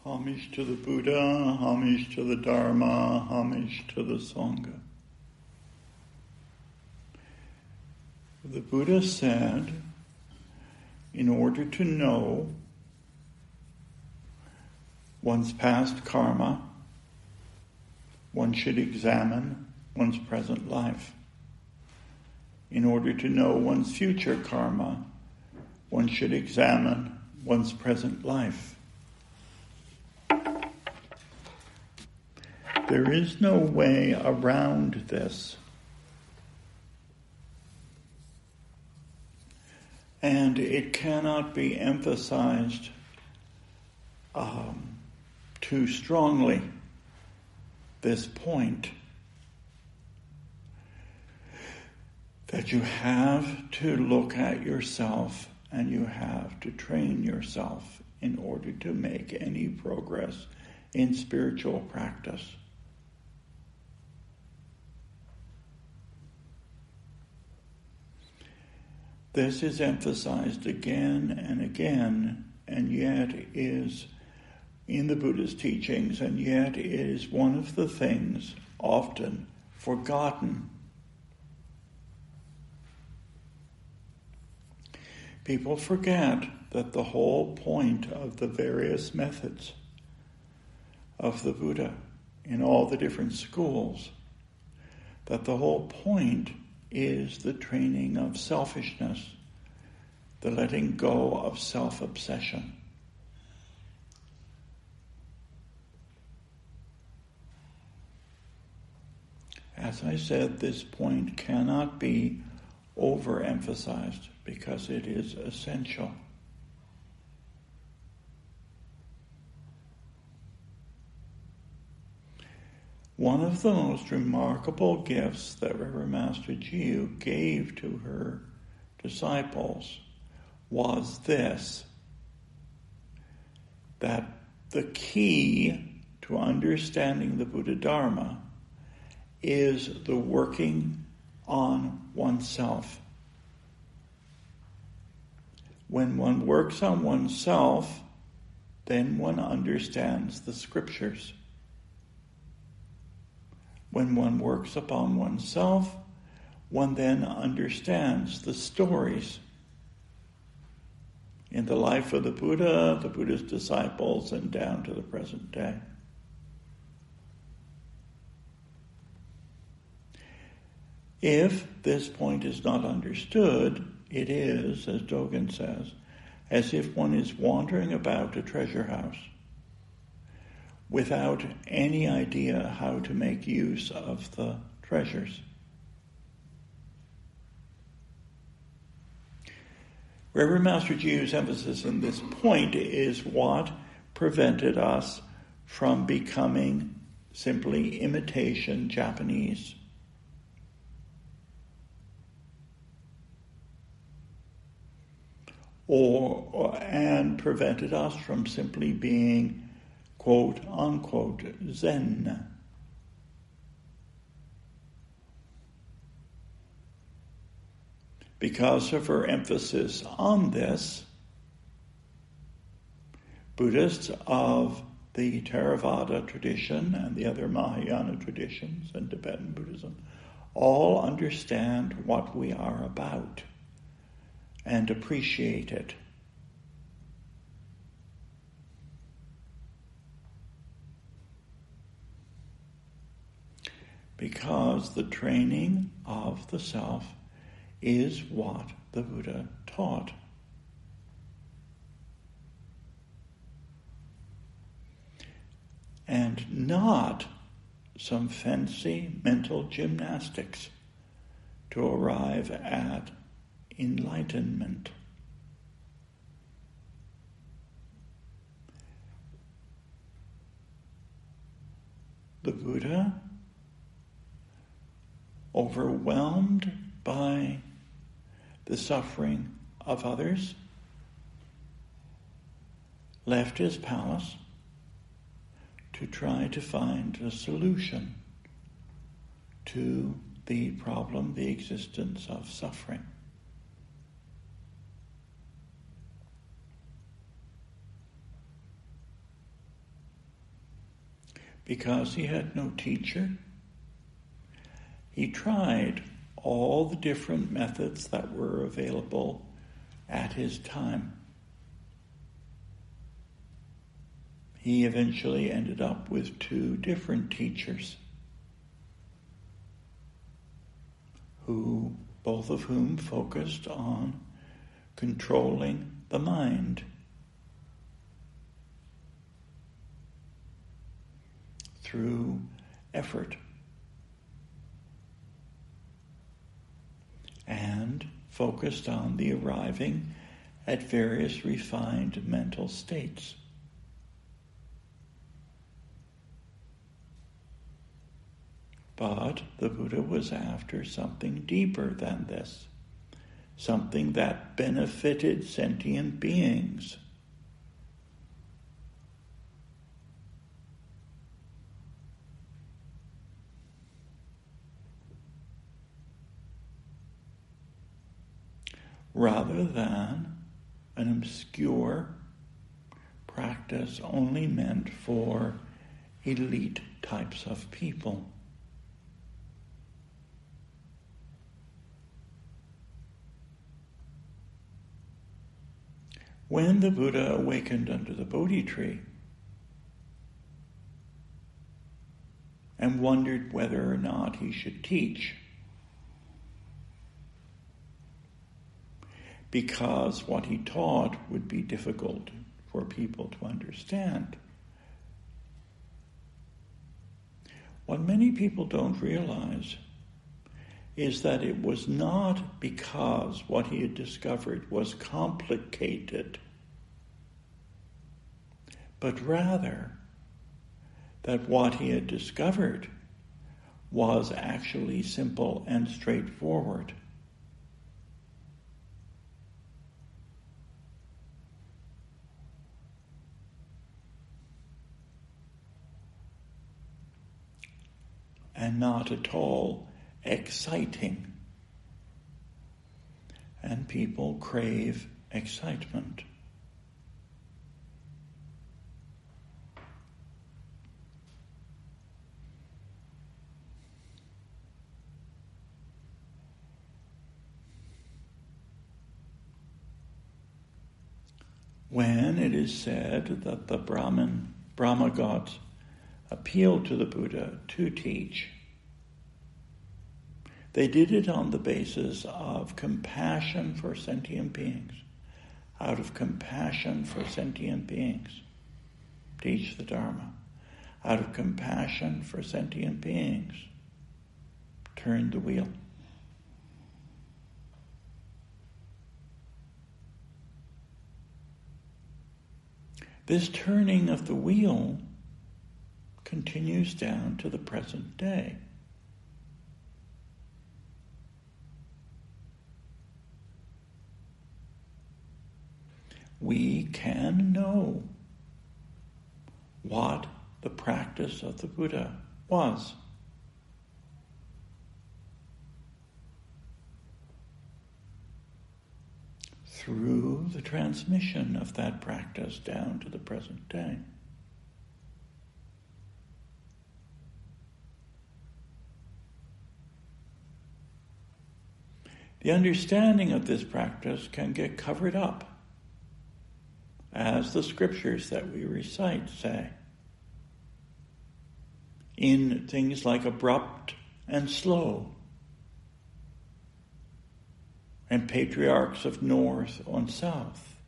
Homage to the Buddha, homage to the Dharma, homage to the Sangha. The Buddha said, in order to know one's past karma, one should examine one's present life. In order to know one's future karma, one should examine one's present life. There is no way around this. And it cannot be emphasized too strongly, this point, that you have to look at yourself and you have to train yourself in order to make any progress in spiritual practice. This is emphasized again and again, and yet is in the Buddha's teachings, and yet is one of the things often forgotten. People forget that the whole point of the various methods of the Buddha in all the different schools, that the whole point is the training of selfishness, the letting go of self-obsession. As I said, this point cannot be overemphasized because it is essential. One of the most remarkable gifts that Reverend Master Jiyu gave to her disciples was this, that the key to understanding the Buddha Dharma is the working on oneself. When one works on oneself, then one understands the scriptures. When one works upon oneself, one then understands the stories in the life of the Buddha, the Buddha's disciples, and down to the present day. If this point is not understood, it is, as Dogen says, as if one is wandering about a treasure house without any idea how to make use of the treasures. Reverend Master Jiyu's emphasis in this point is what prevented us from becoming simply imitation Japanese. And prevented us from simply being, quote unquote, Zen. Because of her emphasis on this, Buddhists of the Theravada tradition and the other Mahayana traditions and Tibetan Buddhism all understand what we are about and appreciate it. Because the training of the self is what the Buddha taught. And not some fancy mental gymnastics to arrive at enlightenment. The Buddha, overwhelmed by the suffering of others, left his palace to try to find a solution to the problem, the existence of suffering. because he had no teacher, he tried all the different methods that were available at his time. He eventually ended up with 2 different teachers, both of whom focused on controlling the mind through effort and focused on the arriving at various refined mental states. But the Buddha was after something deeper than this, something that benefited sentient beings. Rather than an obscure practice only meant for elite types of people. When the Buddha awakened under the Bodhi tree and wondered whether or not he should teach, because what he taught would be difficult for people to understand. What many people don't realize is that it was not because what he had discovered was complicated, but rather that what he had discovered was actually simple and straightforward. And not at all exciting. And people crave excitement. When it is said that the Brahma gods appealed to the Buddha to teach, they did it on the basis of compassion for sentient beings. Out of compassion for sentient beings, teach the Dharma. Out of compassion for sentient beings, turn the wheel. This turning of the wheel continues down to the present day. We can know what the practice of the Buddha was. Through the transmission of that practice down to the present day. The understanding of this practice can get covered up, as the scriptures that we recite say, in things like abrupt and slow, and patriarchs of north and south,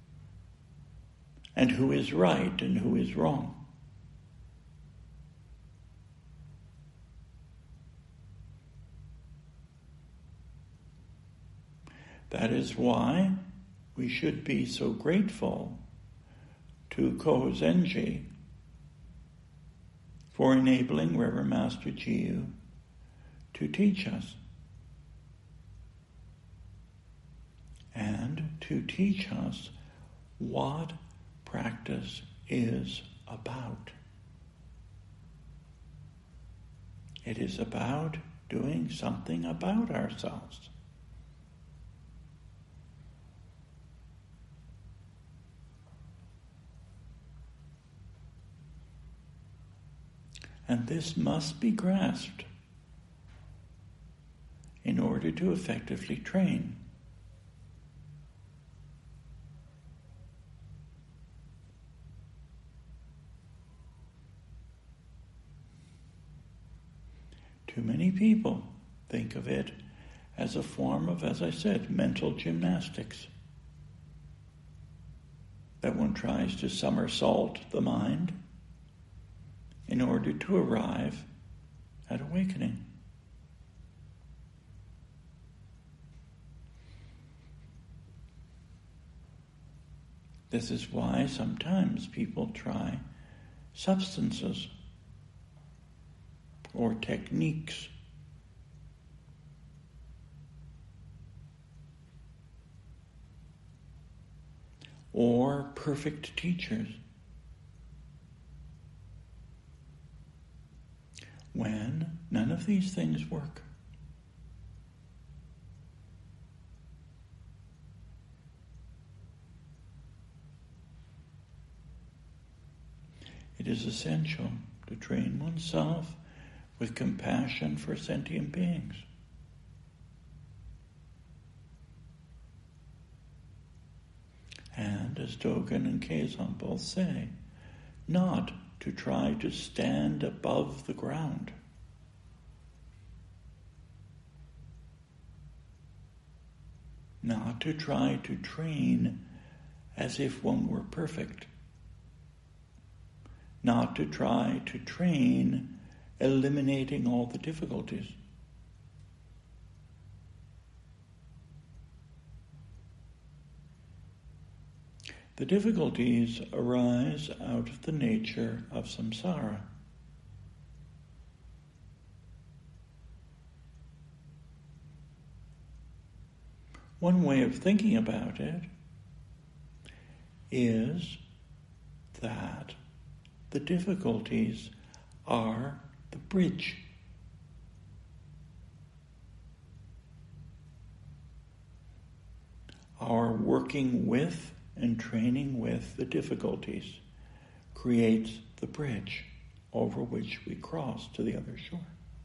and who is right and who is wrong. That is why we should be so grateful to Kohozenji for enabling Reverend Master Jiyu to teach us. And to teach us what practice is about. It is about doing something about ourselves. And this must be grasped in order to effectively train. Too many people think of it as a form of, as I said, mental gymnastics. That one tries to somersault the mind in order to arrive at awakening. This is why sometimes people try substances or techniques. Or perfect teachers. When none of these things work. It is essential to train oneself with compassion for sentient beings. And, as Dogen and Kazon both say, not to try to stand above the ground. Not to try to train as if one were perfect. Not to try to train eliminating all the difficulties. The difficulties arise out of the nature of samsara. One way of thinking about it is that the difficulties are the bridge. Our working with and training with the difficulties creates the bridge over which we cross to the other shore.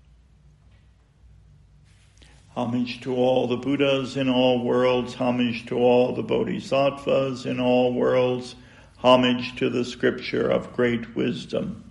Homage to all the Buddhas in all worlds, homage to all the Bodhisattvas in all worlds, homage to the scripture of great wisdom.